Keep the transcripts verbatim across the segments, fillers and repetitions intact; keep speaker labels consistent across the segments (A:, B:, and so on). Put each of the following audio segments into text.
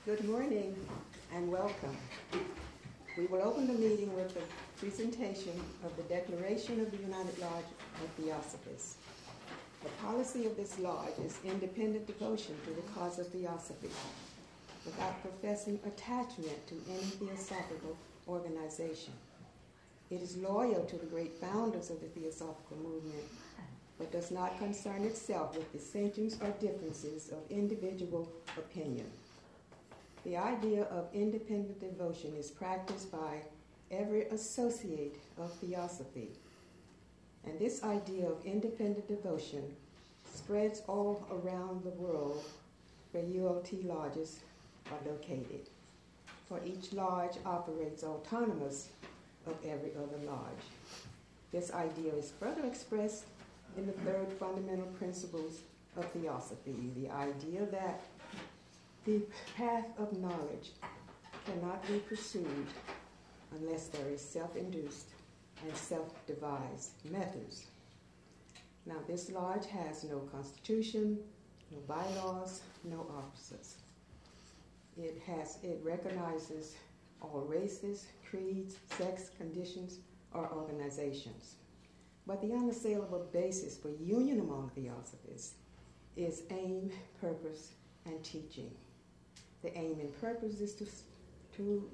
A: Good morning and welcome. We will open the meeting with a presentation of the Declaration of the United Lodge of Theosophists. The policy of this lodge is independent devotion to the cause of Theosophy, without professing attachment to any theosophical organization. It is loyal to the great founders of the Theosophical movement, but does not concern itself with dissensions or differences of individual opinion. The idea of independent devotion is practiced by every associate of Theosophy, and this idea of independent devotion spreads all around the world where U L T lodges are located, for each lodge operates autonomous of every other lodge. This idea is further expressed in the third fundamental principles of Theosophy, the idea that the path of knowledge cannot be pursued unless there is self-induced and self-devised methods. Now, this lodge has no constitution, no bylaws, no officers. It has, it recognizes all races, creeds, sex, conditions, or organizations. But the unassailable basis for union among Theosophists is aim, purpose, and teaching. The aim and purpose is to, to,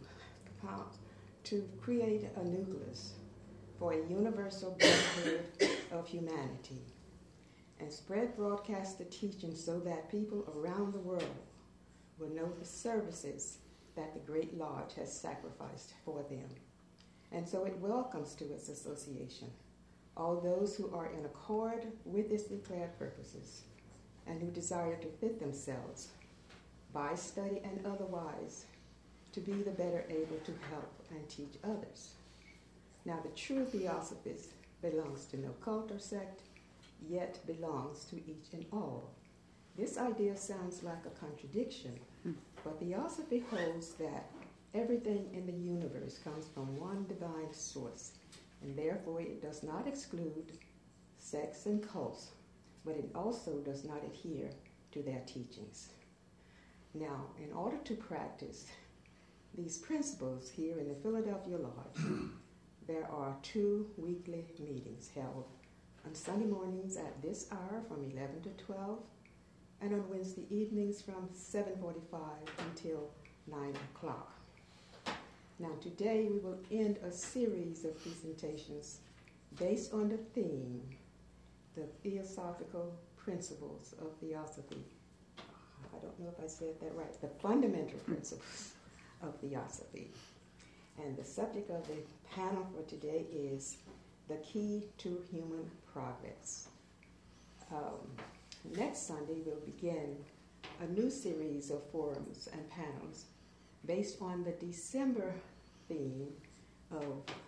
A: to create a nucleus for a universal brotherhood of humanity and spread broadcast the teaching so that people around the world will know the services that the Great Lodge has sacrificed for them. And so it welcomes to its association all those who are in accord with its declared purposes and who desire to fit themselves by study and otherwise to be the better able to help and teach others. Now, the true Theosophist belongs to no cult or sect, yet belongs to each and all. This idea sounds like a contradiction, but Theosophy holds that everything in the universe comes from one divine source, and therefore it does not exclude sects and cults, but it also does not adhere to their teachings. Now, in order to practice these principles here in the Philadelphia Lodge, there are two weekly meetings held on Sunday mornings at this hour from eleven to twelve, and on Wednesday evenings from seven forty-five until nine o'clock. Now, today we will end a series of presentations based on the theme, the Theosophical Principles of Theosophy. I don't know if I said that right. The fundamental principles of Theosophy. And the subject of the panel for today is the key to human progress. Um, next Sunday, we'll begin a new series of forums and panels based on the December theme of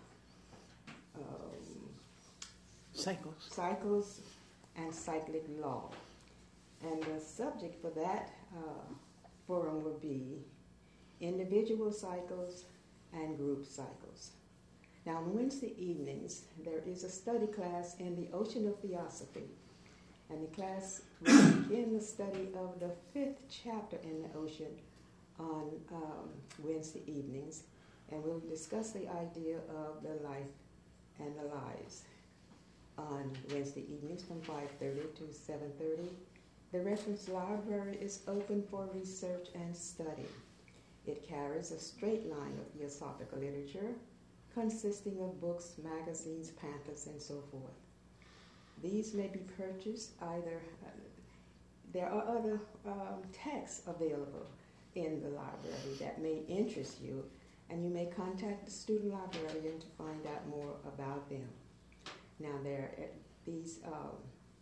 A: um,
B: cycles.
A: cycles and cyclic law. And the subject for that uh, forum will be individual cycles and group cycles. Now, on Wednesday evenings, there is a study class in the Ocean of Theosophy. And the class will begin the study of the fifth chapter in the Ocean on um, Wednesday evenings. And we'll discuss the idea of the life and the lives on Wednesday evenings from five thirty to seven thirty. The reference library is open for research and study. It carries a straight line of theosophical literature consisting of books, magazines, pamphlets, and so forth. These may be purchased either, uh, there are other um, texts available in the library that may interest you, and you may contact the student librarian to find out more about them. Now, there are these um,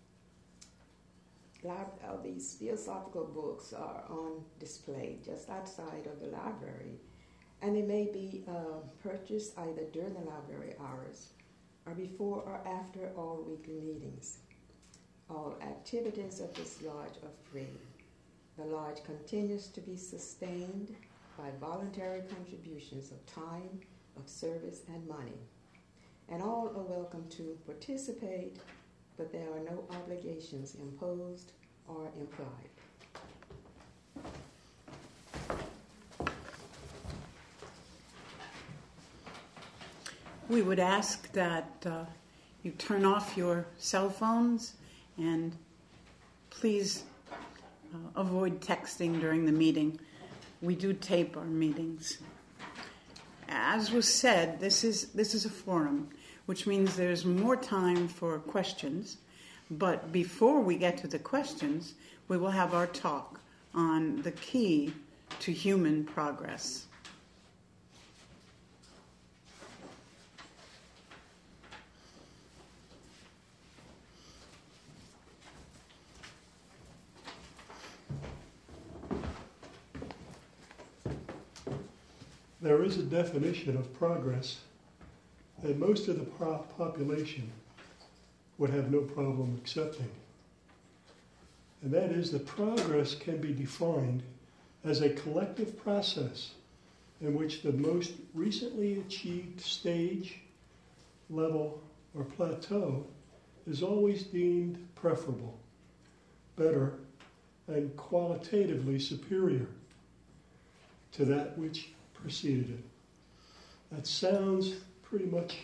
A: Lib- uh, these theosophical books are on display just outside of the library, and they may be uh, purchased either during the library hours or before or after all weekly meetings. All activities of this lodge are free. The lodge continues to be sustained by voluntary contributions of time, of service, and money. And all are welcome to participate, but there are no obligations imposed or implied.
B: we would ask that uh, you turn off your cell phones and please uh, avoid texting during the meeting. We do tape our meetings. As was said, this is this is a forum, which means there's more time for questions. But before we get to the questions, we will have our talk on the key to human progress.
C: There is a definition of progress that most of the po- population would have no problem accepting. And that is that progress can be defined as a collective process in which the most recently achieved stage, level, or plateau is always deemed preferable, better, and qualitatively superior to that which preceded it. That sounds pretty much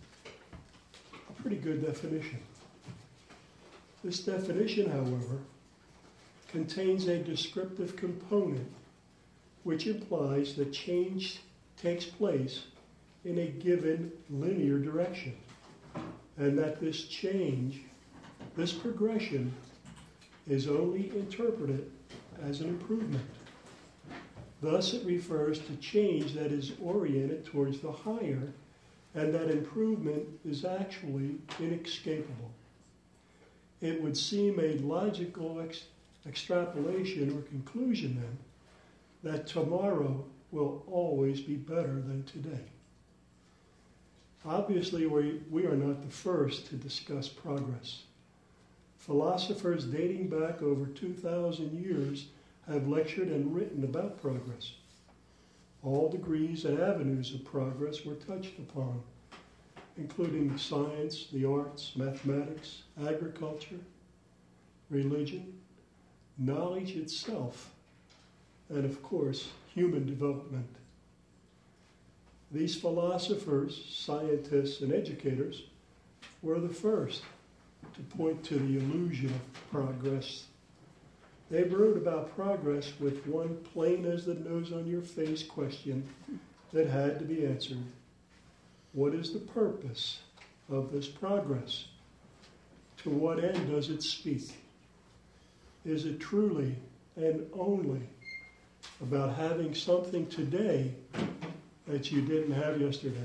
C: a pretty good definition. This definition, however, contains a descriptive component which implies that change takes place in a given linear direction, and that this change, this progression, is only interpreted as an improvement. Thus, it refers to change that is oriented towards the higher, and that improvement is actually inescapable. It would seem a logical ex- extrapolation or conclusion, then, that tomorrow will always be better than today. Obviously, we, we are not the first to discuss progress. Philosophers dating back over two thousand years have lectured and written about progress. All degrees and avenues of progress were touched upon, including science, the arts, mathematics, agriculture, religion, knowledge itself, and of course, human development. These philosophers, scientists, and educators were the first to point to the illusion of progress. They wrote about progress with one plain as the nose on your face question that had to be answered. What is the purpose of this progress? To what end does it speak? Is it truly and only about having something today that you didn't have yesterday?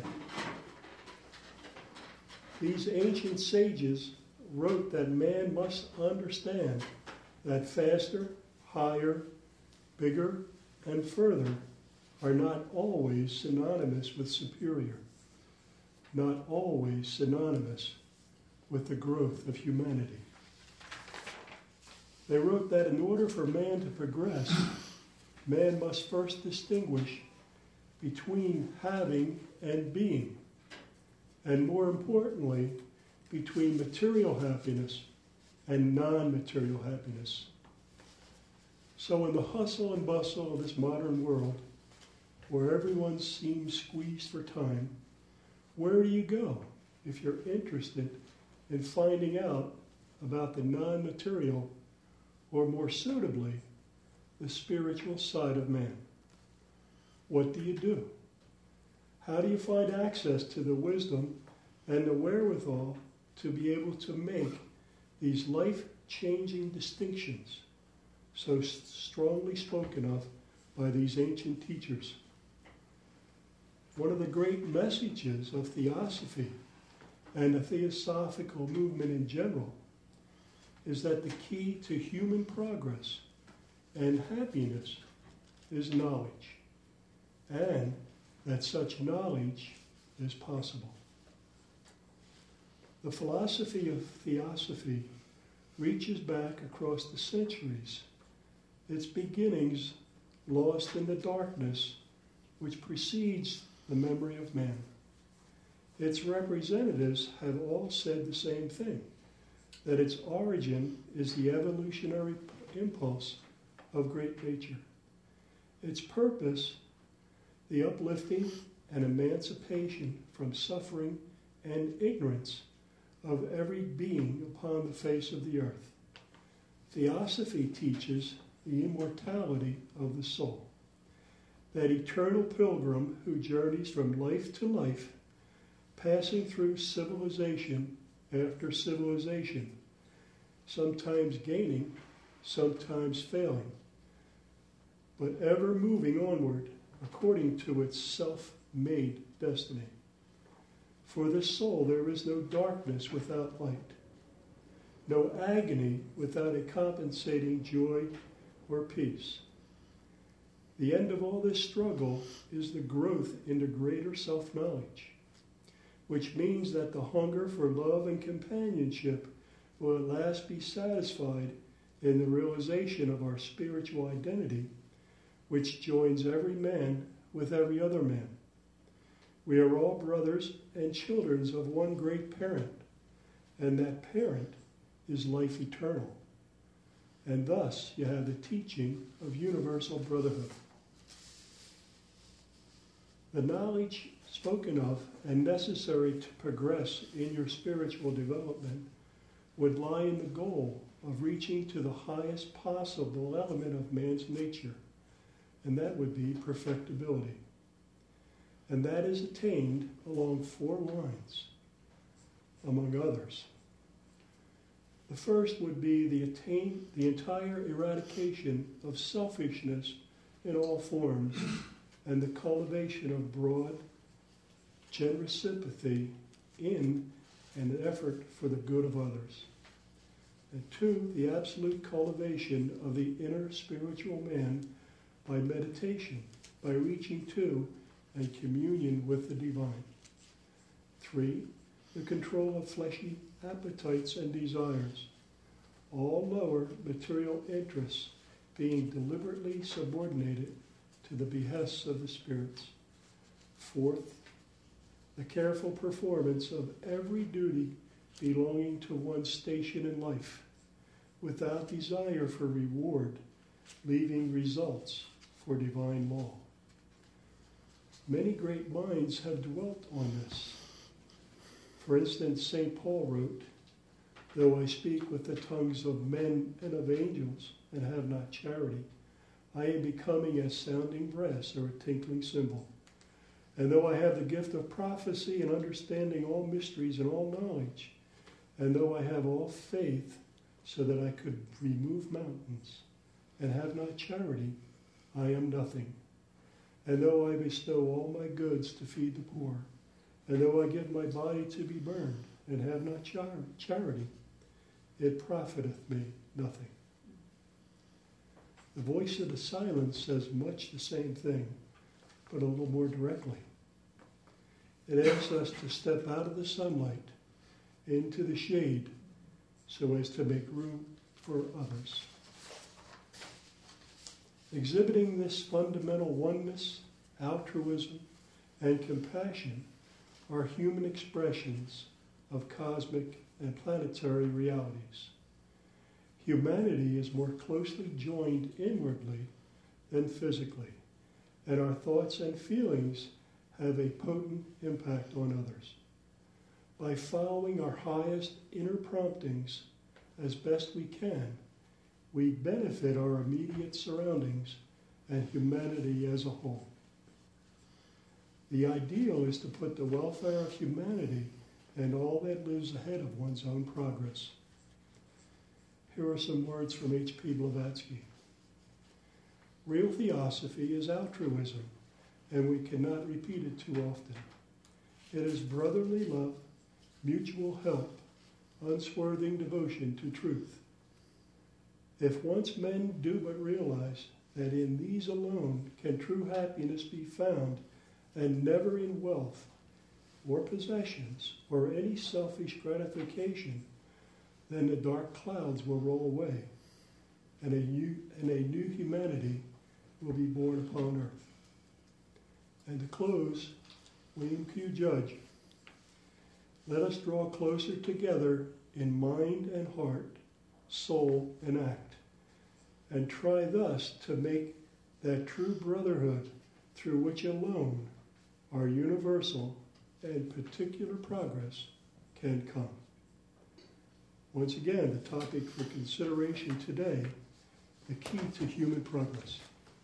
C: These ancient sages wrote that man must understand that faster, higher, bigger, and further are not always synonymous with superior, not always synonymous with the growth of humanity. They wrote that in order for man to progress, man must first distinguish between having and being, and more importantly, between material happiness and non-material happiness. So in the hustle and bustle of this modern world, where everyone seems squeezed for time, where do you go if you're interested in finding out about the non-material, or more suitably, the spiritual side of man? What do you do? How do you find access to the wisdom and the wherewithal to be able to make these life-changing distinctions so strongly spoken of by these ancient teachers? One of the great messages of theosophy and the theosophical movement in general is that the key to human progress and happiness is knowledge, and that such knowledge is possible. The philosophy of theosophy reaches back across the centuries, its beginnings lost in the darkness which precedes the memory of man. Its representatives have all said the same thing, that its origin is the evolutionary impulse of great nature. Its purpose, the uplifting and emancipation from suffering and ignorance of every being upon the face of the earth. Theosophy teaches the immortality of the soul, that eternal pilgrim who journeys from life to life, passing through civilization after civilization, sometimes gaining, sometimes failing, but ever moving onward according to its self-made destiny. For the soul there is no darkness without light, no agony without a compensating joy or peace. The end of all this struggle is the growth into greater self-knowledge, which means that the hunger for love and companionship will at last be satisfied in the realization of our spiritual identity, which joins every man with every other man. We are all brothers and children of one great parent, and that parent is life eternal. And thus you have the teaching of universal brotherhood. The knowledge spoken of and necessary to progress in your spiritual development would lie in the goal of reaching to the highest possible element of man's nature, and that would be perfectibility. And that is attained along four lines, among others. The first would be the attain the entire eradication of selfishness in all forms and the cultivation of broad, generous sympathy in an effort for the good of others. And two, the absolute cultivation of the inner spiritual man by meditation, by reaching to and communion with the divine. Three, the control of fleshy appetites and desires, all lower material interests being deliberately subordinated to the behests of the spirits. Fourth, the careful performance of every duty belonging to one's station in life, without desire for reward, leaving results for divine law. Many great minds have dwelt on this. For instance, Saint Paul wrote, "Though I speak with the tongues of men and of angels and have not charity, I am becoming as sounding brass or a tinkling cymbal. And though I have the gift of prophecy and understanding all mysteries and all knowledge, and though I have all faith so that I could remove mountains, and have not charity, I am nothing. And though I bestow all my goods to feed the poor, and though I give my body to be burned, and have not char- charity, it profiteth me nothing." The voice of the silence says much the same thing, but a little more directly. It asks us to step out of the sunlight into the shade so as to make room for others. Exhibiting this fundamental oneness, altruism, and compassion are human expressions of cosmic and planetary realities. Humanity is more closely joined inwardly than physically, and our thoughts and feelings have a potent impact on others. By following our highest inner promptings as best we can, we benefit our immediate surroundings and humanity as a whole. The ideal is to put the welfare of humanity and all that lives ahead of one's own progress. Here are some words from H P Blavatsky. Real theosophy is altruism, and we cannot repeat it too often. It is brotherly love, mutual help, unswerving devotion to truth. If once men do but realize that in these alone can true happiness be found, and never in wealth or possessions or any selfish gratification, then the dark clouds will roll away, and a new, and a new humanity will be born upon earth. And to close, William Q. Judge, let us draw closer together in mind and heart, soul and act, and try thus to make that true brotherhood through which alone our universal and particular progress can come. Once again, the topic for consideration today, the key to human progress.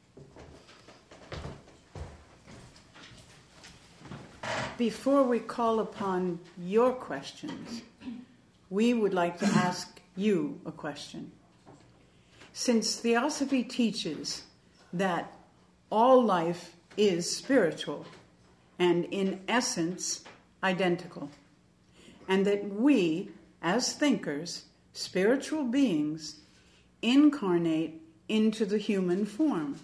B: Before we call upon your questions, we would like to ask you a question. Since Theosophy teaches that all life is spiritual and in essence identical, and that we, as thinkers, spiritual beings, incarnate into the human form,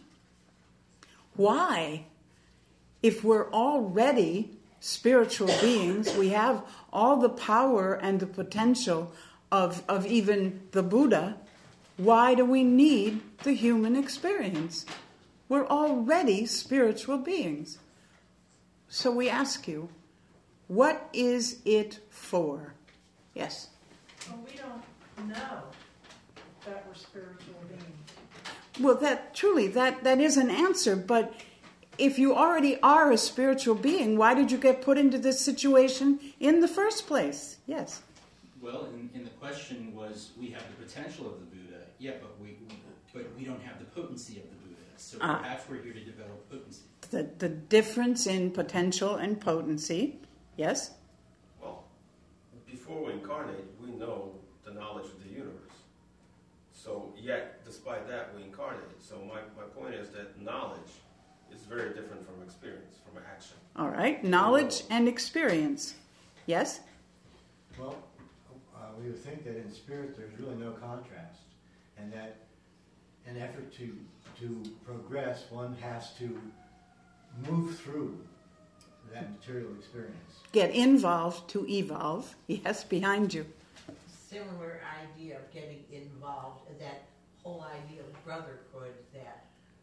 B: why, if we're already spiritual beings, we have all the power and the potential of, of even the Buddha, why do we need the human experience? We're already spiritual beings. So we ask you, what is it for? Yes?
D: Well, we don't know that we're spiritual beings.
B: Well, that truly, that, that is an answer, but if you already are a spiritual being, why did you get put into this situation in the first place? Yes.
E: Well, and, and the question was, we have the potential of the Buddha, yeah, but we but we don't have the potency of the Buddha. So
B: Ah.
E: perhaps we're here to develop potency.
B: The, the difference in potential and potency. Yes?
F: Well, before we incarnate, we know the knowledge of the universe. So yet, despite that, we incarnate. So my, my point is that knowledge is very different from experience, from action.
B: All right. Knowledge and experience. Yes?
G: Well, uh, we would think that in spirit there's really no contrast, and that in an effort to to progress, one has to move through that material experience.
B: Get involved to evolve. Yes, behind you.
H: Similar idea of getting involved, that whole idea of brotherhood, that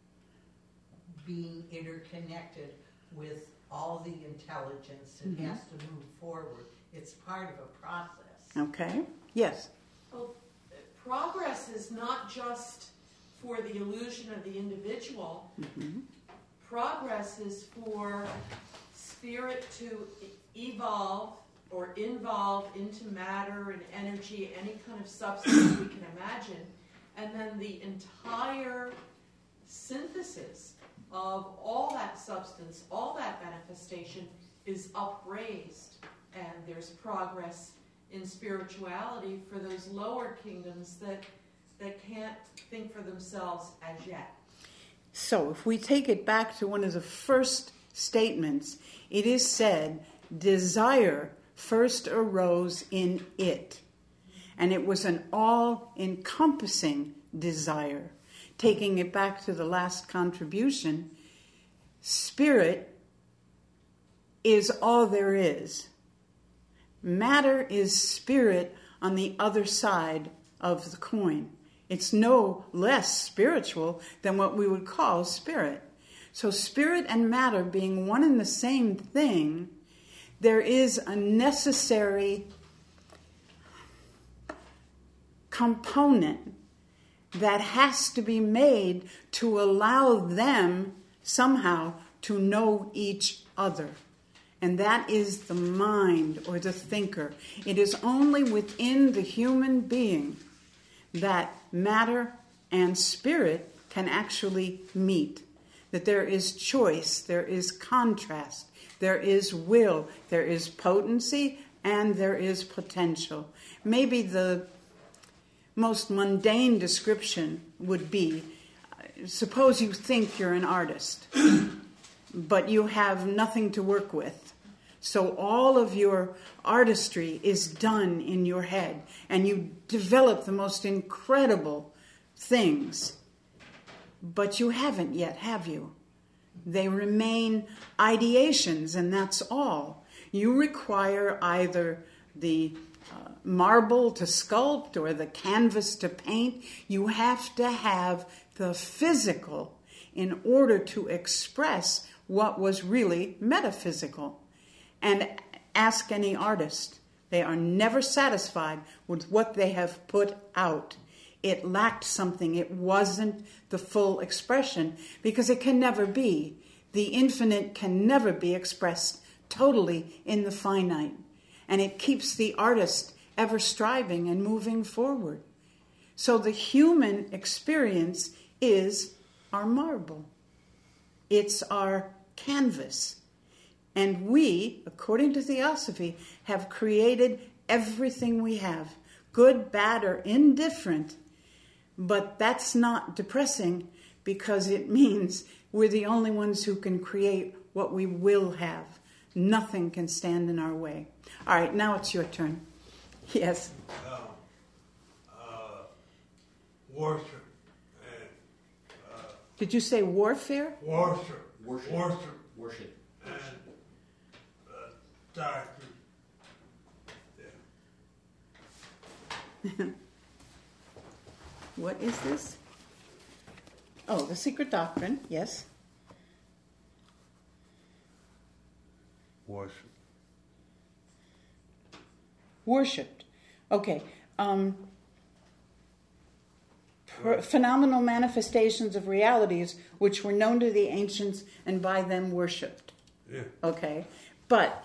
H: being interconnected with all the intelligence that
B: Mm-hmm.
H: has to move forward. It's part of a process.
B: Okay. Yes.
D: Well, progress is not just for the illusion of the individual.
B: Mm-hmm.
D: Progress is for spirit to e- evolve or involve into matter and energy, any kind of substance we can imagine, and then the entire synthesis of all that substance, all that manifestation is upraised, and there's progress in spirituality for those lower kingdoms that that can't think for themselves as yet.
B: So if we take it back to one of the first statements, it is said, desire first arose in it. And it was an all-encompassing desire. Taking it back to the last contribution, spirit is all there is. Matter is spirit on the other side of the coin. It's no less spiritual than what we would call spirit. So spirit and matter being one and the same thing, there is a necessary component that has to be made to allow them somehow to know each other. And that is the mind or the thinker. It is only within the human being that matter and spirit can actually meet. That there is choice, there is contrast, there is will, there is potency, and there is potential. Maybe the most mundane description would be, suppose you think you're an artist, but you have nothing to work with. So all of your artistry is done in your head, and you develop the most incredible things. But you haven't yet, have you? They remain ideations, and that's all. You require either the uh, marble to sculpt or the canvas to paint. You have to have the physical in order to express what was really metaphysical. And ask any artist. They are never satisfied with what they have put out. It lacked something. It wasn't the full expression because it can never be. The infinite can never be expressed totally in the finite, and it keeps the artist ever striving and moving forward. So the human experience is our marble. It's our canvas. And we, according to Theosophy, have created everything we have, good, bad, or indifferent. But that's not depressing, because it means we're the only ones who can create what we will have. Nothing can stand in our way. All right, now it's your turn. Yes.
I: Um, uh, worship and uh,
B: Did you say warfare?
I: worship,
E: Worship.
I: worship,
E: Worship.
I: and uh, doctrine. Yeah.
B: What is this? Oh, the secret doctrine, yes.
I: Worship.
B: Worshipped. Okay. Um, per- phenomenal manifestations of realities which were known to the ancients and by them worshipped.
I: Yeah.
B: Okay. But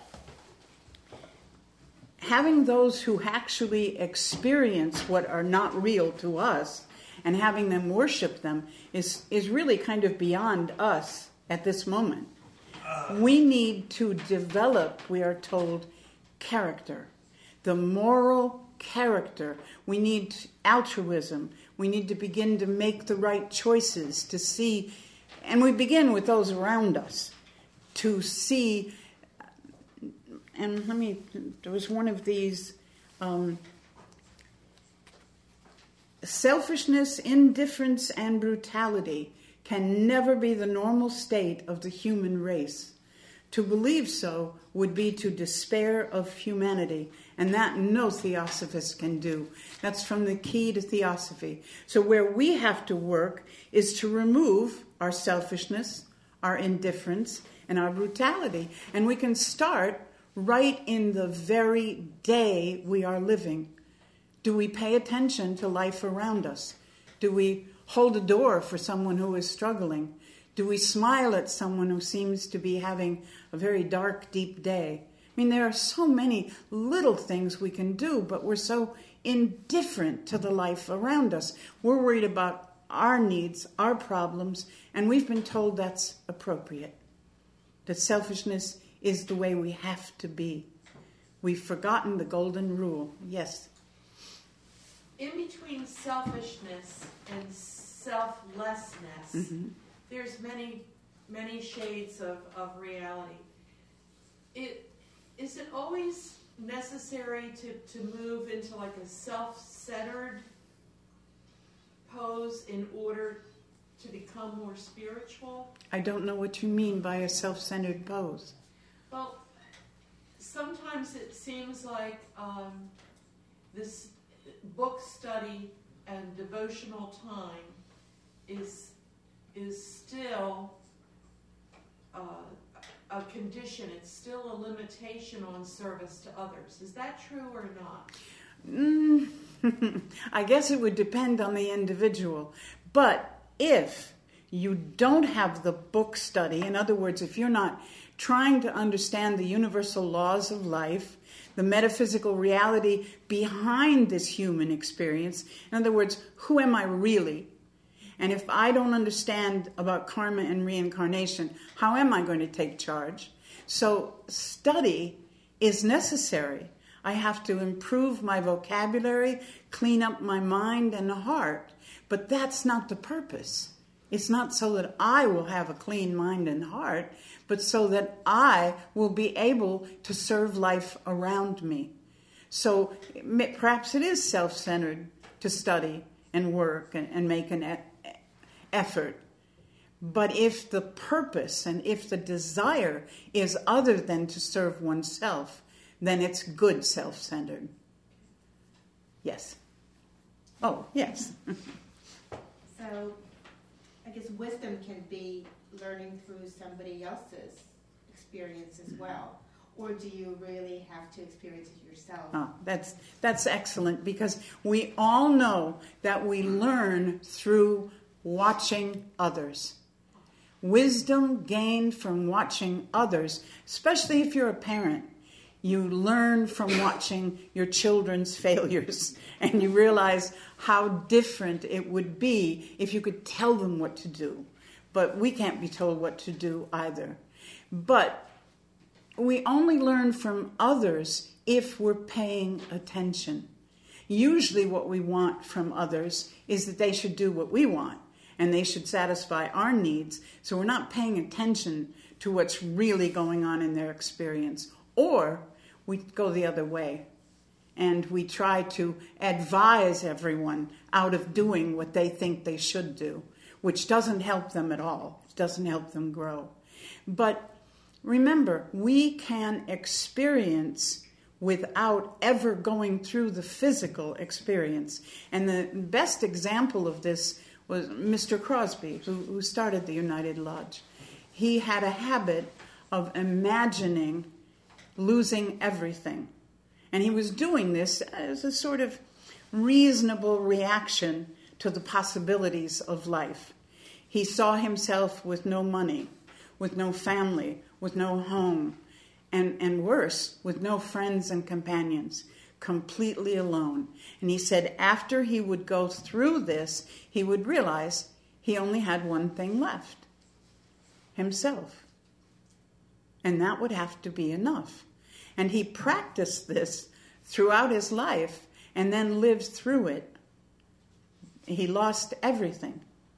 B: having those who actually experience what are not real to us and having them worship them is, is really kind of beyond us at this moment. We need to develop, we are told, character. The moral character. We need altruism. We need to begin to make the right choices, to see, and we begin with those around us, to see, and let me, there was one of these, um, selfishness, indifference, and brutality can never be the normal state of the human race. To believe so would be to despair of humanity, and that no theosophist can do. That's from the Key to Theosophy. So where we have to work is to remove our selfishness, our indifference, and our brutality. And we can start right in the very day we are living. Do we pay attention to life around us? Do we hold a door for someone who is struggling? Do we smile at someone who seems to be having a very dark, deep day? I mean, there are so many little things we can do, but we're so indifferent to the life around us. We're worried about our needs, our problems, and we've been told that's appropriate. That selfishness is the way we have to be. We've forgotten the golden rule. Yes?
D: In between selfishness and selflessness,
B: Mm-hmm.
D: there's many, many shades of, of reality. It, is it always necessary to, to move into like a self-centered pose in order to become more spiritual?
B: I don't know what you mean by a self-centered pose.
D: Well, sometimes it seems like um, this book study and devotional time is is still uh, a condition. It's still a limitation on service to others. Is that true or not?
B: Mm, I guess it would depend on the individual. But if you don't have the book study, in other words, if you're not trying to understand the universal laws of life, the metaphysical reality behind this human experience, in other words, who am I really? And if I don't understand about karma and reincarnation, how am I going to take charge? So study is necessary. I have to improve my vocabulary, clean up my mind and heart. But that's not the purpose. It's not so that I will have a clean mind and heart, but so that I will be able to serve life around me. So perhaps it is self-centered to study and work and, and make an e- effort. But if the purpose and if the desire is other than to serve oneself, then it's good self-centered. Yes. Oh, yes.
J: So I guess wisdom can be learning through somebody else's experience as well. Or do you really have to experience it yourself?
B: Oh, that's that's excellent, because we all know that we learn through watching others. Wisdom gained from watching others, especially if you're a parent. You learn from watching your children's failures, and you realize how different it would be if you could tell them what to do. But we can't be told what to do either. But we only learn from others if we're paying attention. Usually what we want from others is that they should do what we want, and they should satisfy our needs, so we're not paying attention to what's really going on in their experience. Or we go the other way, and we try to advise everyone out of doing what they think they should do, which doesn't help them at all. It doesn't help them grow. But remember, we can experience without ever going through the physical experience. And the best example of this was Mister Crosby, who, who started the United Lodge. He had a habit of imagining losing everything. And he was doing this as a sort of reasonable reaction to the possibilities of life. He saw himself with no money, with no family, with no home, and, and worse, with no friends and companions, completely alone. And he said after he would go through this, he would realize he only had one thing left, himself. And that would have to be enough. And he practiced this throughout his life and then lived through it. He lost everything.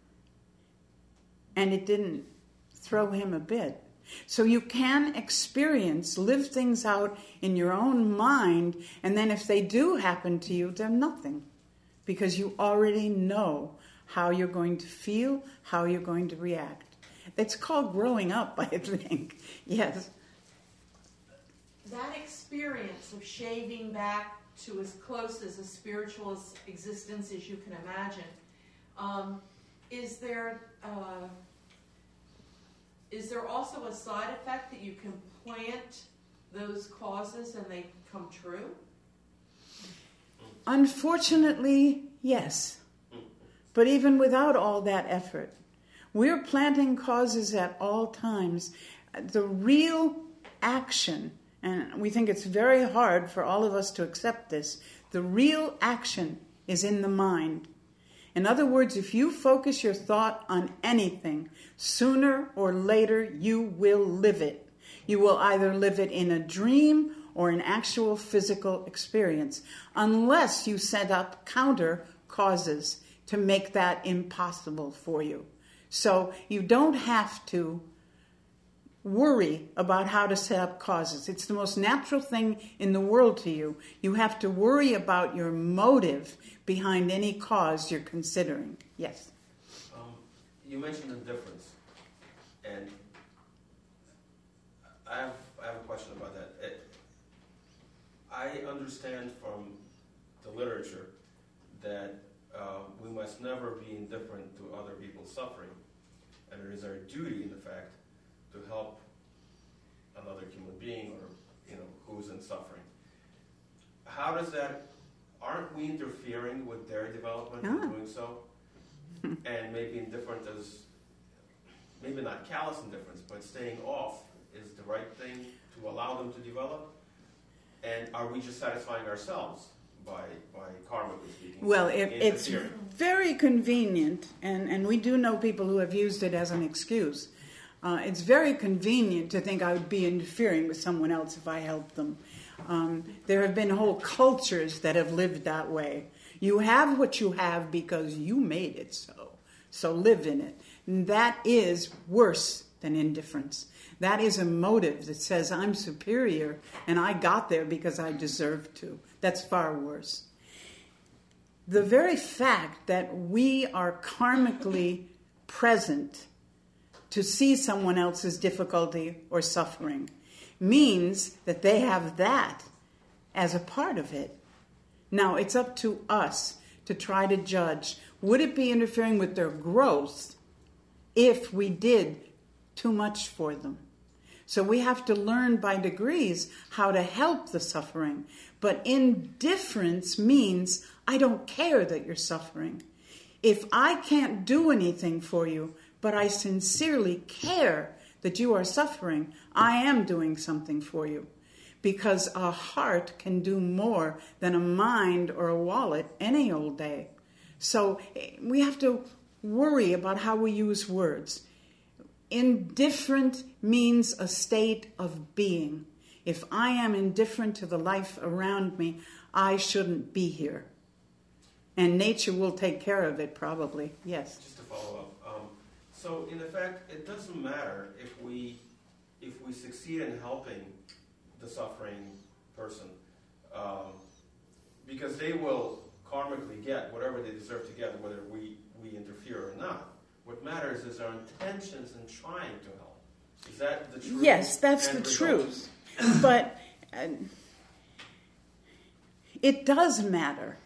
B: And it didn't throw him a bit. So you can experience, live things out in your own mind, and then if they do happen to you, they're nothing. Because you already know how you're going to feel, how you're going to react. It's called growing up, I think. Yes.
D: That experience of shaving back to as close as a spiritual existence as you can imagine, um, is there uh, is there also a side effect that you can plant those causes and they come true?
B: Unfortunately, yes. But even without all that effort, we're planting causes at all times. The real action, and we think it's very hard for all of us to accept this, the real action is in the mind. In other words, if you focus your thought on anything, sooner or later you will live it. You will either live it in a dream or an actual physical experience, unless you set up counter causes to make that impossible for you. So you don't have to worry about how to set up causes. It's the most natural thing in the world to you. You have to worry about your motive behind any cause you're considering. Yes?
F: Um, you mentioned the difference, and I have, I have a question about that. It, I understand from the literature that uh, we must never be indifferent to other people's suffering, and it is our duty, in fact, to help another human being or, you know, who's in suffering. How does that, aren't we interfering with their development in
B: Ah.
F: doing so? And maybe indifferent as, maybe not callous indifference, but staying off is the right thing to allow them to develop? And are we just satisfying ourselves by, by karmically speaking?
B: Well, it, it's
F: interfering?
B: very convenient, and, and we do know people who have used it as an excuse. Uh, it's very convenient to think I would be interfering with someone else if I helped them. Um, there have been whole cultures that have lived that way. You have what you have because you made it so. So live in it. And that is worse than indifference. That is a motive that says I'm superior and I got there because I deserved to. That's far worse. The very fact that we are karmically present to see someone else's difficulty or suffering means that they have that as a part of it. Now, it's up to us to try to judge, would it be interfering with their growth if we did too much for them? So we have to learn by degrees how to help the suffering. But indifference means I don't care that you're suffering. If I can't do anything for you, but I sincerely care that you are suffering. I am doing something for you. Because a heart can do more than a mind or a wallet any old day. So we have to worry about how we use words. Indifferent means a state of being. If I am indifferent to the life around me, I shouldn't be here. And nature will take care of it, probably. Yes.
F: Just to follow up. Um, so, in effect, it doesn't matter if we if we succeed in helping the suffering person, um, because they will karmically get whatever they deserve to get, whether we, we interfere or not. What matters is our intentions in trying to help. Is that the truth?
B: Yes, that's the
F: result?
B: truth. But uh, it does matter.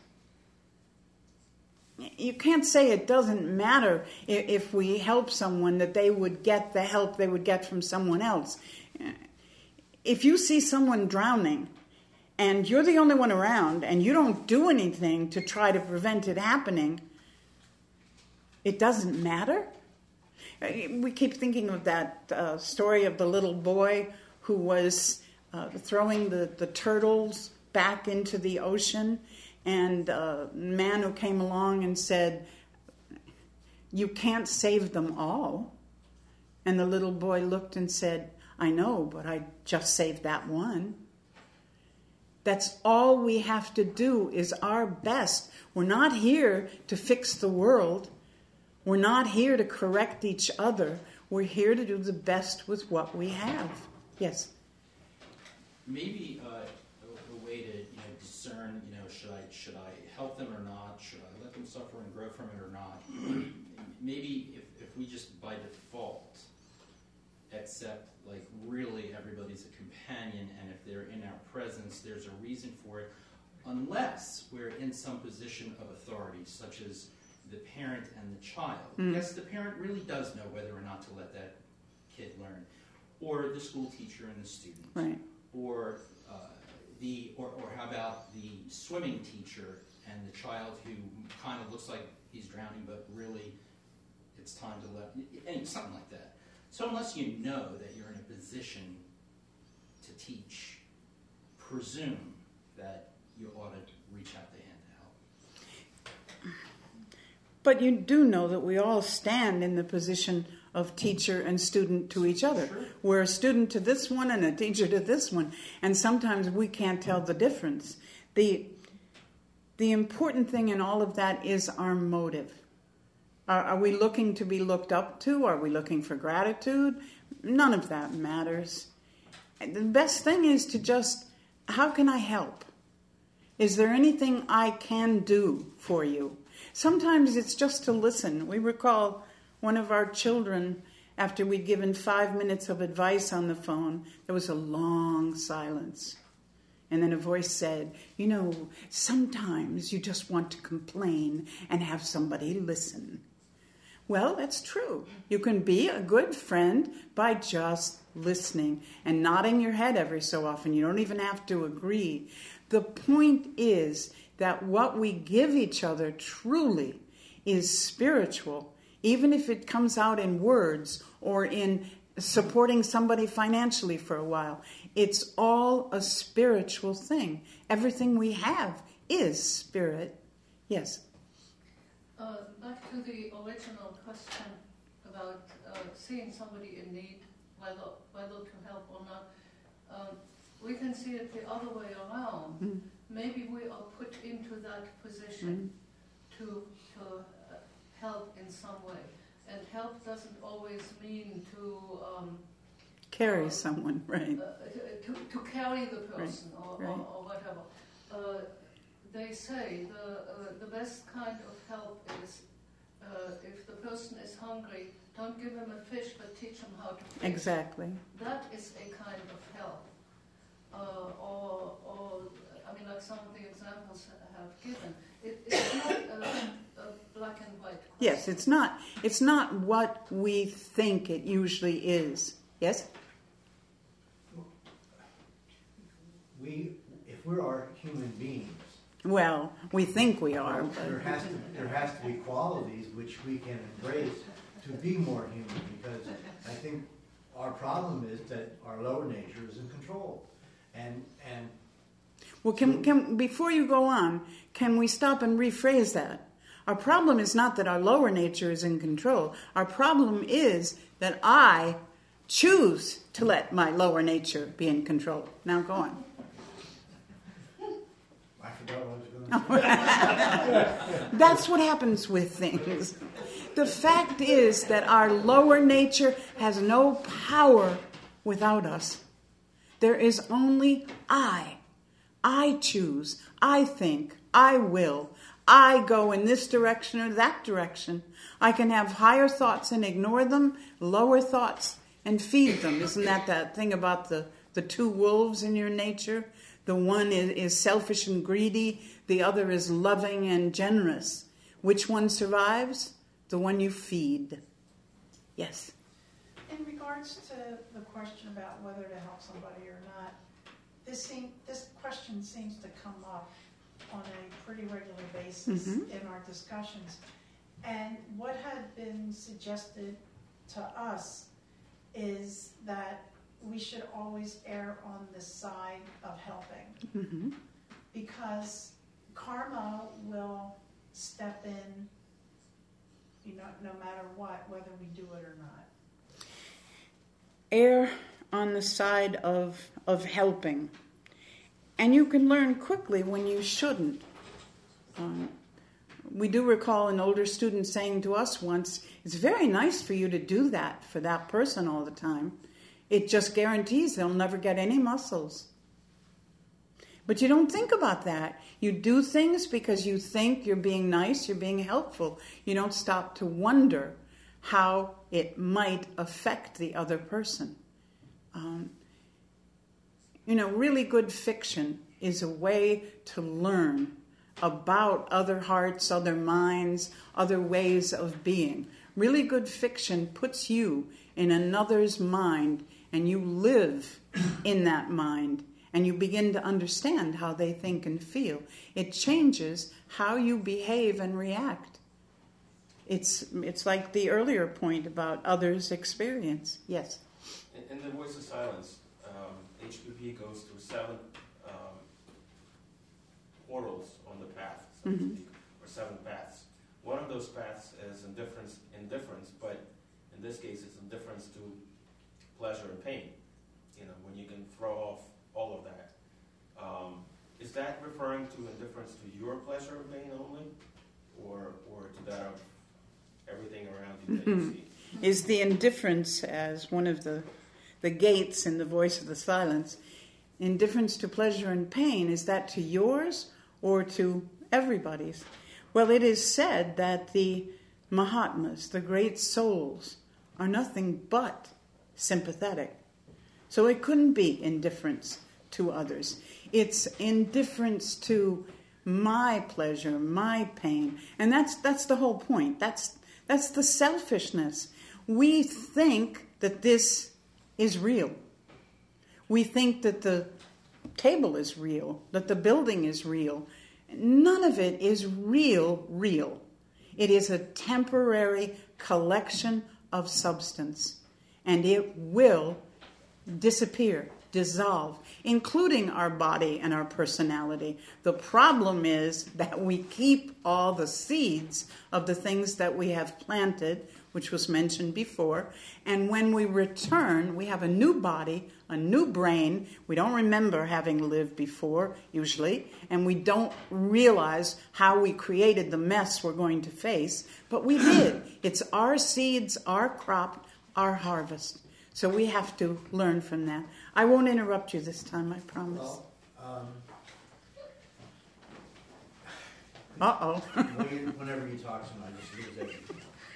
B: You can't say it doesn't matter if, if we help someone that they would get the help they would get from someone else. If you see someone drowning and you're the only one around and you don't do anything to try to prevent it happening, it doesn't matter. We keep thinking of that uh, story of the little boy who was uh, throwing the, the turtles back into the ocean, and a man who came along and said, "You can't save them all." And the little boy looked and said, "I know, but I just saved that one." That's all we have to do is our best. We're not here to fix the world. We're not here to correct each other. We're here to do the best with what we have. Yes?
E: Maybe uh, a, a way to you know, discern, you know, should I should I help them or not? Should I let them suffer and grow from it or not? Maybe if, if we just by default accept like really everybody's a companion, and if they're in our presence, there's a reason for it, unless we're in some position of authority, such as the parent and the child. Mm. Yes, the parent really does know whether or not to let that kid learn, or the school teacher and the student,
B: right?
E: Or uh, the or, or how about the swimming teacher and the child who kind of looks like he's drowning, but really it's time to let any something like that. So unless you know that you're in a position to teach, presume that you ought to reach out the hand to help.
B: But you do know that we all stand in the position of teacher and student to each other.
E: Sure.
B: We're a student to this one and a teacher to this one, and sometimes we can't tell the difference. The, the important thing in all of that is our motive. Are, are we looking to be looked up to? Are we looking for gratitude? None of that matters. The best thing is to just, how can I help? Is there anything I can do for you? Sometimes it's just to listen. We recall one of our children, after we'd given five minutes of advice on the phone, there was a long silence. And then a voice said, "You know, sometimes you just want to complain and have somebody listen." Well, that's true. You can be a good friend by just listening and nodding your head every so often. You don't even have to agree. The point is that what we give each other truly is spiritual, even if it comes out in words or in supporting somebody financially for a while. It's all a spiritual thing. Everything we have is spirit. Yes?
K: Uh, back to the original question about uh, seeing somebody in need, whether, whether to help or not. Um, we can see it the other way around. Mm. Maybe we are put into that position mm. to, to uh, help in some way. And help doesn't always mean to... Um,
B: carry
K: uh,
B: someone, right.
K: Uh, to, to, to carry the person right. Or,
B: right.
K: or, or whatever. Uh, they say the, uh, the best kind of help is uh, if the person is hungry, don't give him a fish, but teach him how to fish.
B: Exactly.
K: That is a kind of help. Uh, or, or, I mean, like some of the examples have given. It, it's not a, a black and white question.
B: Yes, it's not. It's not what we think it usually is. Yes?
G: We, if we are human beings,
B: Well, we think we are,
G: Well,
B: but
G: there has to there has to be qualities which we can embrace to be more human, because I think our problem is that our lower nature is in control, and and
B: well, can can before you go on, can we stop and rephrase that? Our problem is not that our lower nature is in control. Our problem is that I choose to let my lower nature be in control. Now go on.
G: I forgot what I was going to say.
B: That's what happens with things. The fact is that our lower nature has no power without us. There is only I. I choose. I think. I will. I go in this direction or that direction. I can have higher thoughts and ignore them, lower thoughts and feed them. Isn't that that thing about the, the two wolves in your nature? The one is, is selfish and greedy. The other is loving and generous. Which one survives? The one you feed. Yes.
L: In regards to the question about whether to help somebody or not, this seem, this question seems to come up on a pretty regular basis
B: Mm-hmm.
L: in our discussions. And what had been suggested to us is that we should always err on the side of helping,
B: Mm-hmm.
L: because karma will step in, you know, no matter what, whether we do it or not.
B: Err on the side of of helping. And you can learn quickly when you shouldn't. Um, we do recall an older student saying to us once, it's very nice for you to do that for that person all the time. It just guarantees they'll never get any muscles. But you don't think about that. You do things because you think you're being nice, you're being helpful. You don't stop to wonder how it might affect the other person. Um, you know, really good fiction is a way to learn about other hearts, other minds, other ways of being. Really good fiction puts you in another's mind, and you live in that mind, and you begin to understand how they think and feel. It changes how you behave and react. It's it's like the earlier point about others' experience. Yes?
F: In, in the Voice of Silence, um, H P P goes through seven um, portals on the path, so
B: Mm-hmm.
F: to speak, or seven paths. One of those paths is indifference, indifference, but in this case, it's indifference to pleasure and pain. You know, when you can throw off all of that. Um, is that referring to indifference to your pleasure and pain only, or or to that of everything around you that you see?
B: Is the indifference as one of the the gates in the Voice of the Silence, indifference to pleasure and pain, is that to yours or to everybody's? Well, it is said that the Mahatmas, the great souls, are nothing but sympathetic. So it couldn't be indifference to others. It's indifference to my pleasure, my pain. And that's that's the whole point. That's that's the selfishness. We think that this is real. We think that the table is real, that the building is real. None of it is real, real. It is a temporary collection of substance, and it will disappear, dissolve, including our body and our personality. The problem is that we keep all the seeds of the things that we have planted, which was mentioned before, and when we return, we have a new body, a new brain. We don't remember having lived before, usually, and we don't realize how we created the mess we're going to face, but we did. It's our seeds, our crop, our harvest. So we have to learn from that. I won't interrupt you this time, I promise.
G: Well, um,
B: Uh-oh.
G: when you, whenever you talk to me, I just lose everything.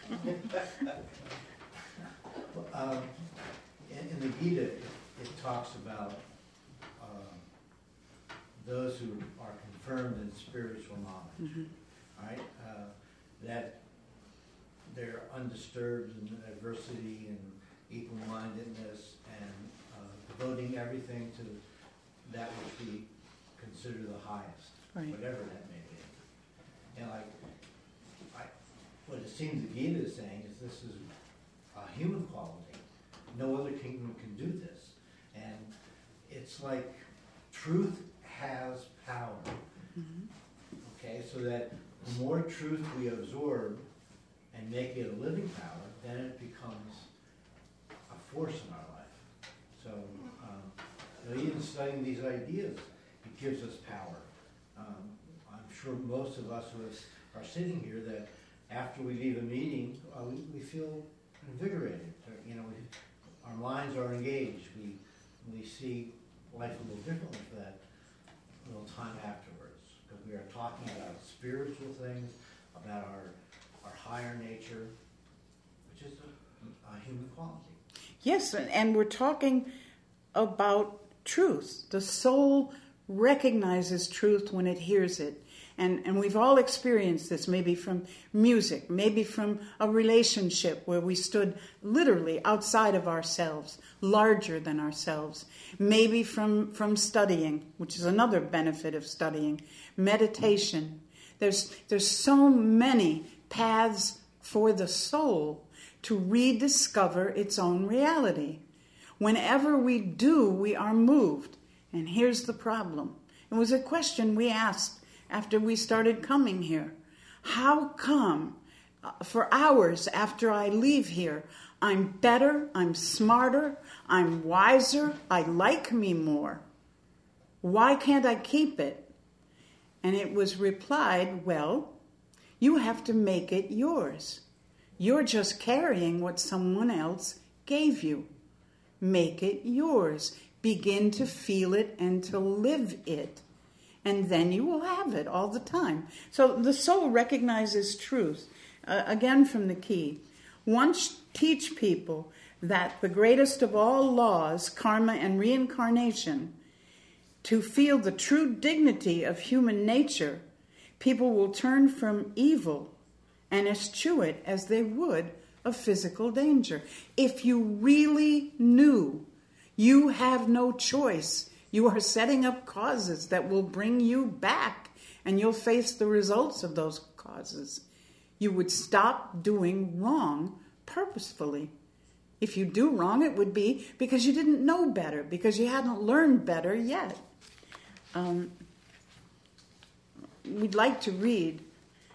G: um, in, in the Gita, it, it talks about um, those who are confirmed in spiritual knowledge,
B: Mm-hmm.
G: right? Uh, that they're undisturbed in adversity and equal-mindedness and uh, devoting everything to that which we consider the highest.
B: Right.
G: whatever that may be. And like, I, what it seems the Gita is saying is this is a human quality. No other kingdom can do this. And it's like truth has power.
B: Mhm.
G: Okay, so that the more truth we absorb and make it a living power, then it becomes a force in our life. So, um, you know, even studying these ideas, it gives us power. Um, I'm sure most of us who are sitting here that after we leave a meeting, uh, we, we feel invigorated. You know, we, our minds are engaged. We we see life a little differently for that little time afterwards, because we are talking about spiritual things, about our our higher nature, which is a, a human quality.
B: Yes, and, and we're talking about truth. The soul recognizes truth when it hears it. And, and we've all experienced this, maybe from music, maybe from a relationship where we stood literally outside of ourselves, larger than ourselves. Maybe from, from studying, which is another benefit of studying, meditation. There's, there's so many paths for the soul to rediscover its own reality. Whenever we do, we are moved. And here's the problem. It was a question we asked after we started coming here. How come uh, for hours after I leave here, I'm better, I'm smarter, I'm wiser, I like me more? Why can't I keep it? And it was replied, well, you have to make it yours. You're just carrying what someone else gave you. Make it yours. Begin to feel it and to live it. And then you will have it all the time. So the soul recognizes truth. Uh, again from the key. Once teach people that the greatest of all laws, karma and reincarnation, to feel the true dignity of human nature, people will turn from evil and eschew it as they would of physical danger. If you really knew you have no choice, you are setting up causes that will bring you back, and you'll face the results of those causes. You would stop doing wrong purposefully. If you do wrong, it would be because you didn't know better, because you hadn't learned better yet. Um, we'd like to read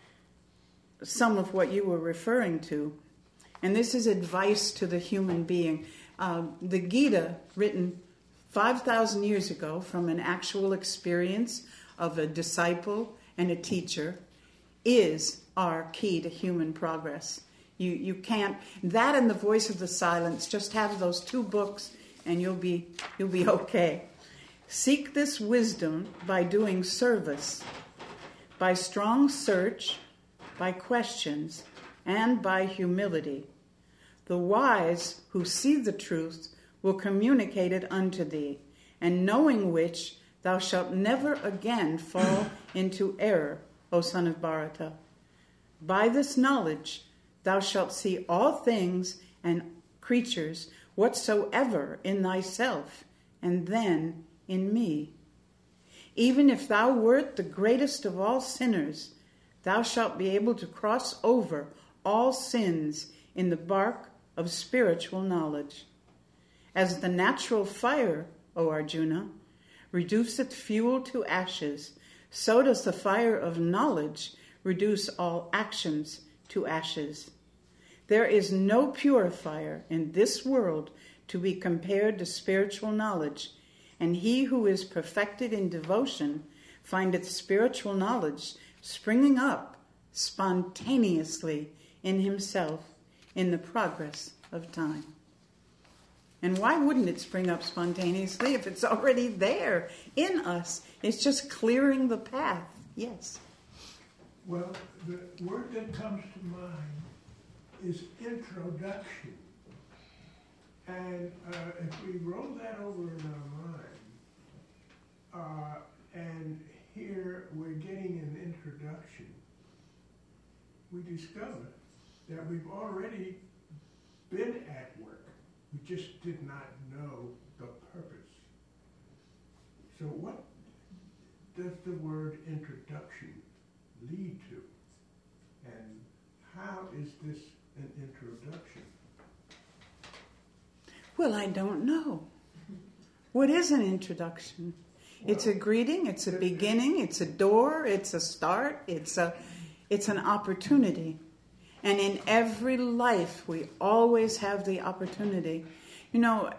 B: some of what you were referring to, and this is advice to the human being. Uh, the Gita, written five thousand years ago from an actual experience of a disciple and a teacher, is our key to human progress. You you can't, that and the Voice of the Silence, just have those two books and you'll be you'll be okay. Seek this wisdom by doing service, by strong search, by questions, and by humility. The wise who see the truth will communicate it unto thee, and knowing which thou shalt never again fall into error, O son of Bharata. By this knowledge thou shalt see all things and creatures whatsoever in thyself, and then in me. Even if thou wert the greatest of all sinners, thou shalt be able to cross over all sins in the bark of spiritual knowledge. As the natural fire, O Arjuna, reduceth fuel to ashes, so does the fire of knowledge reduce all actions to ashes. There is no purifier in this world to be compared to spiritual knowledge, and he who is perfected in devotion findeth spiritual knowledge springing up spontaneously in himself in the progress of time. And why wouldn't it spring up spontaneously if it's already there in us? It's just clearing the path. Yes.
I: Well, the word that comes to mind is introduction. And uh, if we roll that over in our mind, uh, and here we're getting an introduction, we discover that we've already been at work. We just did not know the purpose. So what does does the word introduction lead to? And how is this an introduction?
B: Well, I don't know. What is an introduction? It's a greeting, it's a beginning, it's a door, it's a start, it's a it's an opportunity. And in every life we always have the opportunity. You know,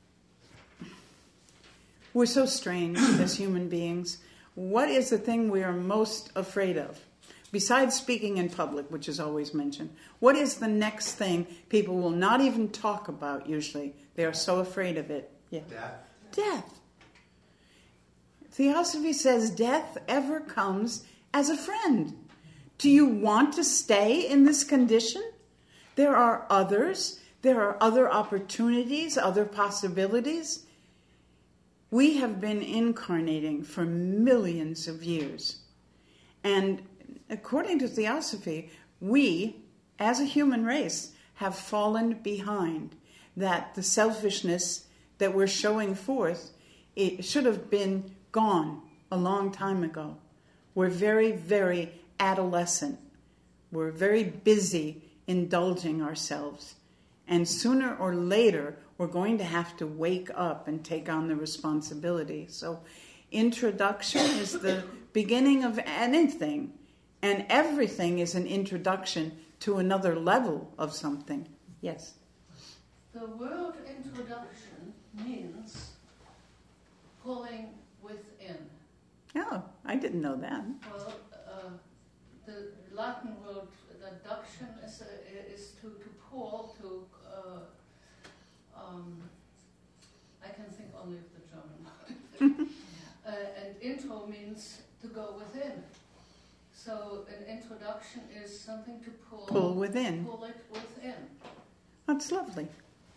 B: we're so strange as human beings. What is the thing we are most afraid of? Besides speaking in public, which is always mentioned, what is the next thing people will not even talk about usually? They are so afraid of it. Yeah.
G: Death.
B: Death. Theosophy says death ever comes as a friend. Do you want to stay in this condition? There are others. There are other opportunities, other possibilities. We have been incarnating for millions of years. And according to Theosophy, we, as a human race, have fallen behind. That the selfishness that we're showing forth, it should have been gone a long time ago. We're very, very adolescent. We're very busy indulging ourselves. And sooner or later, we're going to have to wake up and take on the responsibility. So introduction is the beginning of anything. And everything is an introduction to another level of something. Yes?
K: The word introduction means pulling within.
B: Oh, I didn't know that.
K: Well, uh, the Latin word adduction is, uh, is to, to pull, to, uh, um, I can think only of the German. uh, and intro means to go within. So an introduction is something to pull.
B: Pull within.
K: Pull it within.
B: That's lovely.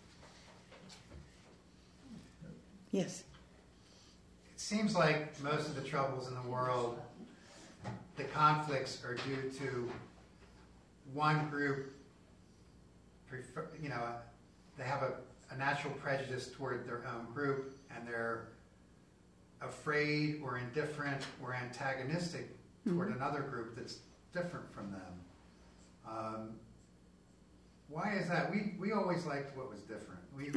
B: Yes.
M: It seems like most of the troubles in the world, the conflicts are due to one group, prefer, you know, they have a, a natural prejudice toward their own group, and they're afraid or indifferent or antagonistic toward mm-hmm. another group that's different from them. Um, why is that? We we always liked what was different. We,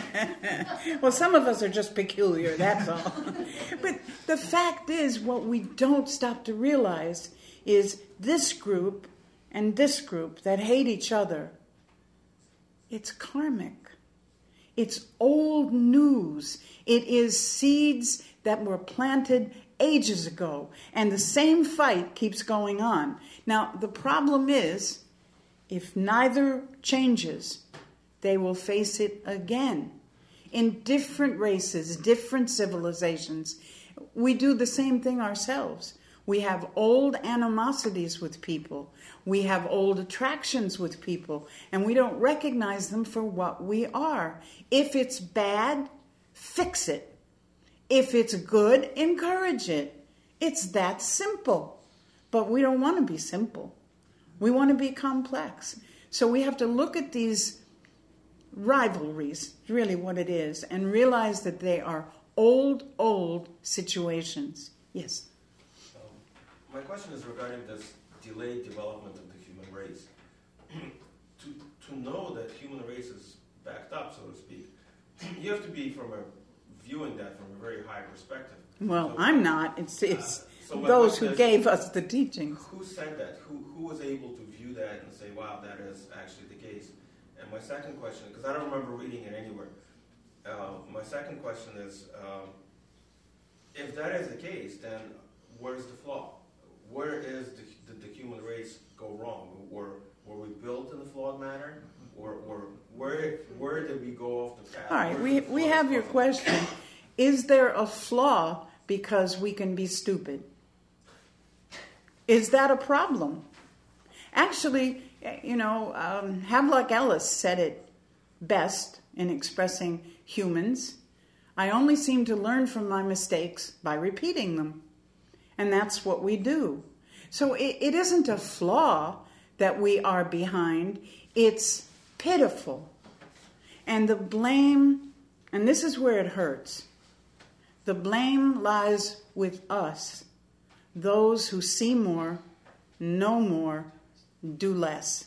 M: we
B: well, some of us are just peculiar, that's all. But the fact is, what we don't stop to realize is this group and this group that hate each other, it's karmic. It's old news. It is seeds that were planted ages ago, and the same fight keeps going on. Now, the problem is, if neither changes, they will face it again. In different races, different civilizations, we do the same thing ourselves. We have old animosities with people. We have old attractions with people, and we don't recognize them for what we are. If it's bad, fix it. If it's good, encourage it. It's that simple. But we don't want to be simple. We want to be complex. So we have to look at these rivalries, really what it is, and realize that they are old, old situations. Yes?
F: Um, my question is regarding this delayed development of the human race. to, to know that human race is backed up, so to speak, you have to be from a viewing that from a very high perspective.
B: Well,
F: so,
B: I'm not. It's, it's
F: uh, so
B: those who
F: is,
B: gave us the teachings.
F: Who said that? Who, who was able to view that and say, wow, that is actually the case? And my second question, because I don't remember reading it anywhere, uh, my second question is, um, if that is the case, then where's the flaw? Where is the, did the human race go wrong? Were, were we built in a flawed manner? Or, or where, where did we go off the path?
B: All right, we, we have your question. Is there a flaw because we can be stupid? Is that a problem? Actually, you know, um, Havelock Ellis said it best in expressing humans. I only seem to learn from my mistakes by repeating them. And that's what we do. So it, it isn't a flaw that we are behind. It's pitiful. And the blame, and this is where it hurts, the blame lies with us those who see more, know more, do less.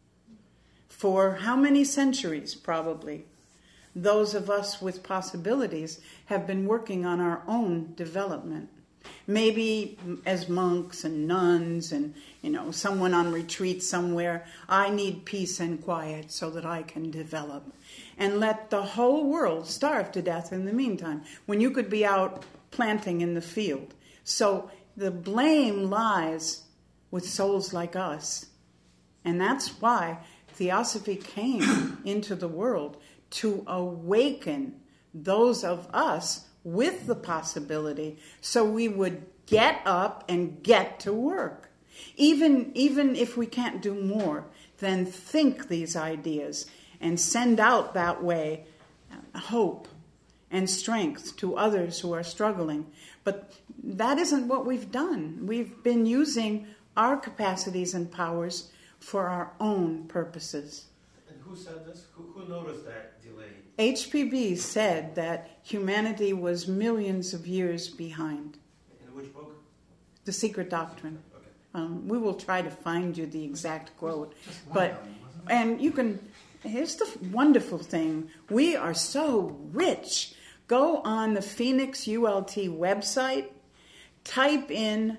B: For how many centuries, probably, those of us with possibilities have been working on our own development. Maybe as monks and nuns and, you know, someone on retreat somewhere, I need peace and quiet so that I can develop. And let the whole world starve to death in the meantime, when you could be out planting in the field. So the blame lies with souls like us. And that's why Theosophy came into the world, to awaken those of us with the possibility, so we would get up and get to work. Even, even if we can't do more than think these ideas and send out that way hope and strength to others who are struggling. But that isn't what we've done. We've been using our capacities and powers for our own purposes.
F: And who said this? Who, who noticed that delay?
B: H P B said that humanity was millions of years behind.
F: In which book?
B: The Secret Doctrine.
F: Okay.
B: Um, we will try to find you the exact quote. But, and you can, here's the wonderful thing. We are so rich. Go on the Phoenix U L T website, type in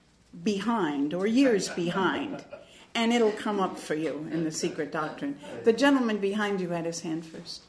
B: behind or years behind, and it'll come up for you in the Secret Doctrine. The gentleman behind you had his hand first.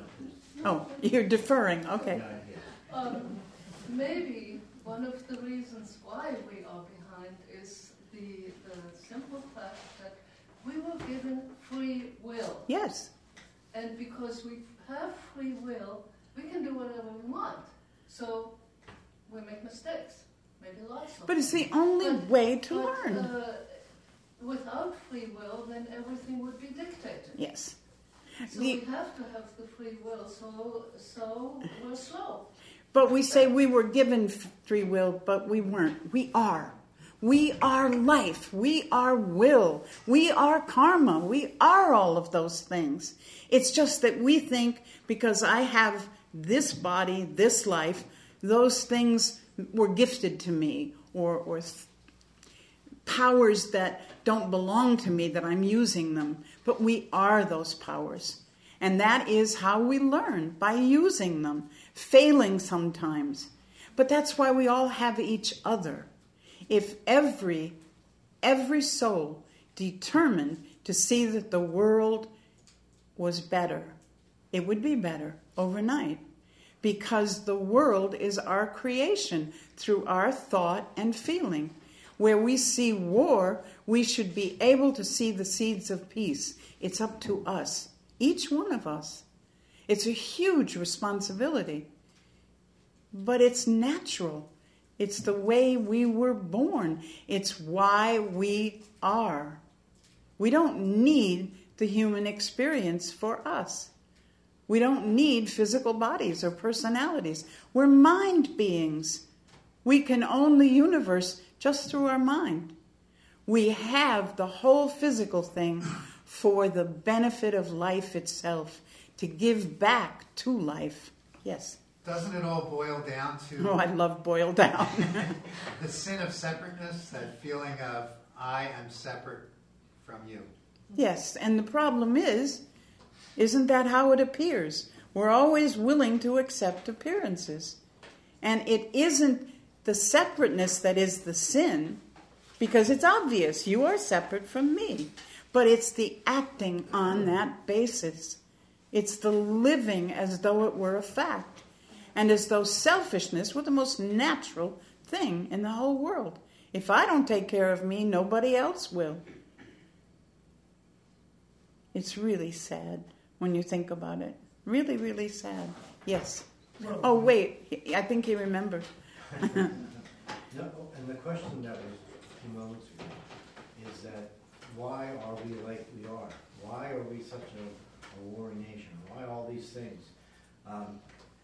B: Oh, you're deferring. Okay.
K: Um, maybe one of the reasons why we are behind is the, the simple fact that we were given free will.
B: Yes.
K: And because we have free will, we can do whatever we want. So we make mistakes, maybe lots of
B: But it's the
K: them.
B: only
K: But-
B: way to
K: but,
B: learn.
K: Uh, without free will, then everything would be dictated.
B: Yes.
K: So
B: The-
K: we have to have the free will, so so we're slow.
B: But we say we were given free will, but we weren't. We are. We are life. We are will. We are karma. We are all of those things. It's just that we think because I have this body, this life, those things were gifted to me, or, or th- powers that don't belong to me, that I'm using them. But we are those powers. And that is how we learn, by using them, failing sometimes. But that's why we all have each other. If every, every soul determined to see that the world was better, it would be better overnight. Because the world is our creation through our thought and feeling. Where we see war, we should be able to see the seeds of peace. It's up to us, each one of us. It's a huge responsibility. But it's natural. It's the way we were born. It's why we are. We don't need the human experience for us. We don't need physical bodies or personalities. We're mind beings. We can own the universe just through our mind. We have the whole physical thing for the benefit of life itself, to give back to life. Yes.
M: Doesn't it all boil down to
B: Oh, I love boil down.
M: the sin of separateness, that feeling of I am separate from you?
B: Yes, and the problem is, isn't that how it appears? We're always willing to accept appearances. And it isn't the separateness that is the sin, because it's obvious you are separate from me. But it's the acting on that basis. It's the living as though it were a fact. And as though selfishness were the most natural thing in the whole world. If I don't take care of me, nobody else will. It's really sad when you think about it. Really, really sad. Yes. Oh, wait. I think he remembered.
G: No, and the question that was a few moments ago is that why are we like we are? Why are we such a, a warring nation? Why all these things? Um,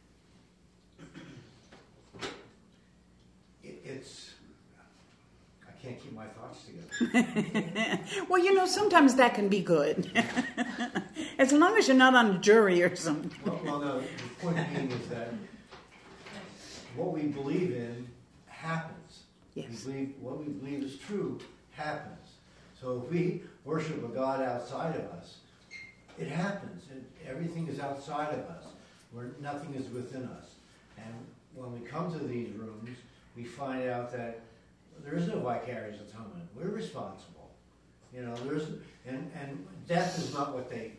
G: it, it's, I can't keep my thoughts together.
B: Well, you know, sometimes that can be good. As long as you're not on a jury or something.
G: Well, well, no, the point being is that what we believe in happens.
B: Yes.
G: We believe, what we believe is true happens. So if we worship a God outside of us, it happens. It, everything is outside of us, where nothing is within us. And when we come to these rooms, we find out that there is no vicarious atonement. We're responsible. You know, there's and, and death is not what they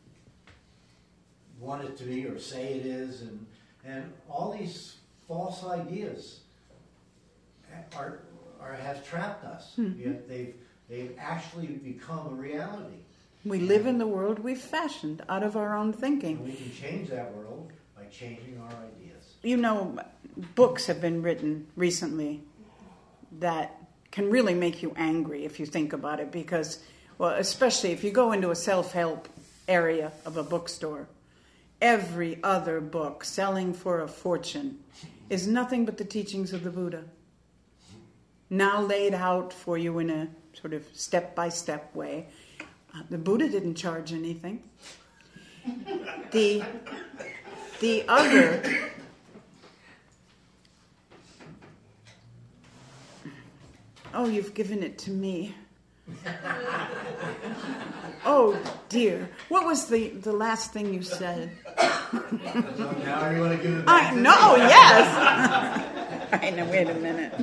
G: want it to be or say it is, and and all these false ideas are are have trapped us.
B: Mm-hmm.
G: Yet they've they've actually become a reality.
B: We live in the world we've fashioned out of our own thinking.
G: And we can change that world by changing our ideas.
B: You know, books have been written recently that can really make you angry if you think about it, because, well, especially if you go into a self-help area of a bookstore, every other book selling for a fortune is nothing but the teachings of the Buddha, now laid out for you in a sort of step-by-step way. Uh, the Buddha didn't charge anything. The, the other... Oh, you've given it to me. Oh, dear. What was the, the last thing you said?
G: So now you want to give it back
B: I
G: to
B: know,
G: me?
B: yes. I know, wait a minute.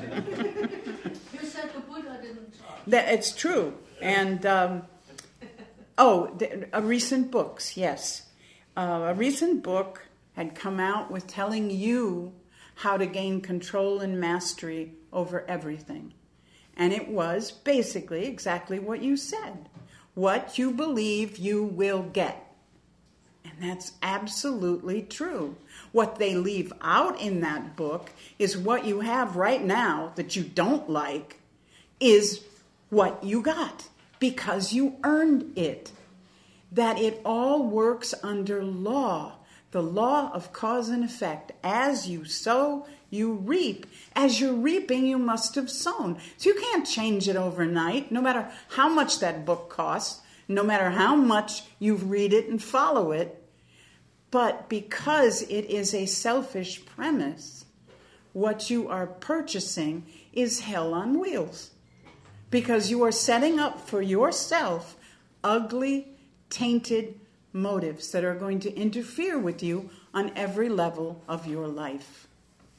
K: You said the Buddha didn't talk.
B: That, it's true. And, um, oh, the, a recent books, yes. Uh, a recent book had come out with telling you how to gain control and mastery over everything. And it was basically exactly what you said. What you believe you will get. And that's absolutely true. What they leave out in that book is what you have right now that you don't like is what you got because you earned it. That it all works under law. The law of cause and effect. As you sow, you reap. As you're reaping, you must have sown. So you can't change it overnight, no matter how much that book costs, no matter how much you read it and follow it. But because it is a selfish premise, what you are purchasing is hell on wheels. Because you are setting up for yourself ugly, tainted motives that are going to interfere with you on every level of your life.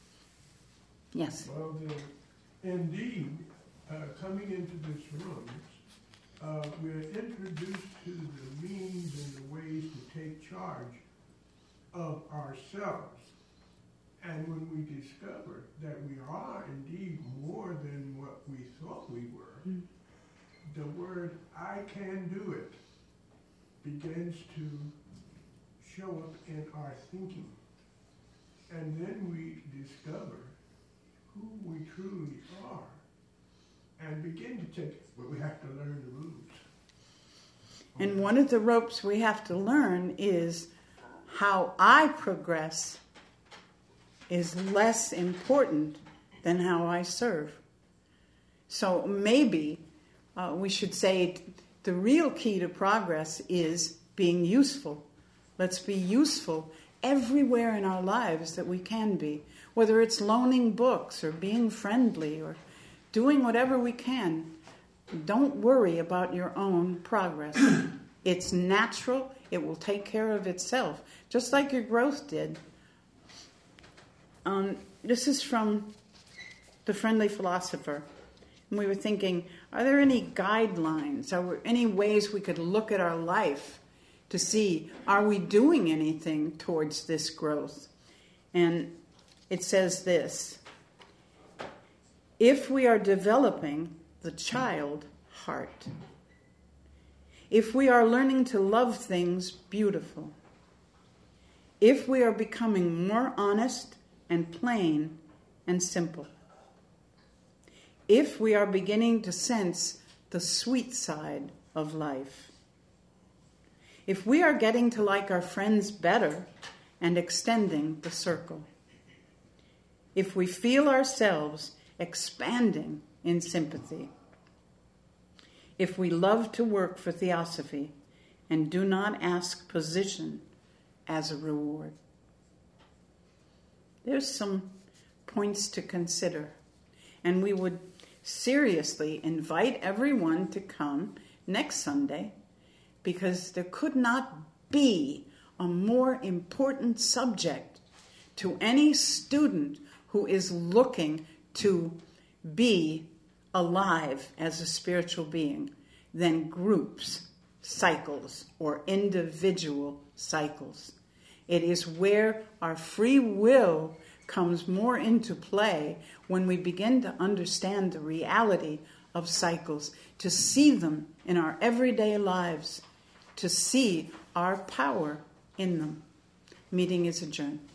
B: Yes.
I: Well, then, indeed, uh, coming into this room, uh, we're introduced to the means and the ways to take charge of ourselves. And when we discover that we are indeed more than what we thought we were, mm. the word "I can do it" begins to show up in our thinking. And then we discover who we truly are and begin to take it, but we have to learn the rules.
B: And one of the ropes we have to learn is how I progress is less important than how I serve. So maybe uh, we should say the real key to progress is being useful. Let's be useful everywhere in our lives that we can be, whether it's loaning books or being friendly or doing whatever we can. Don't worry about your own progress. It's natural. It will take care of itself, just like your growth did. Um, this is from The Friendly Philosopher. And we were thinking, are there any guidelines? Are there any ways we could look at our life to see, are we doing anything towards this growth? And it says this: if we are developing the child heart, if we are learning to love things beautiful, if we are becoming more honest and plain and simple, if we are beginning to sense the sweet side of life, if we are getting to like our friends better and extending the circle, if we feel ourselves expanding in sympathy, if we love to work for theosophy and do not ask position as a reward. There's some points to consider. And we would seriously invite everyone to come next Sunday, because there could not be a more important subject to any student who is looking to be alive as a spiritual being than groups, cycles, or individual cycles. It is where our free will comes more into play when we begin to understand the reality of cycles, to see them in our everyday lives, to see our power in them. Meeting is adjourned.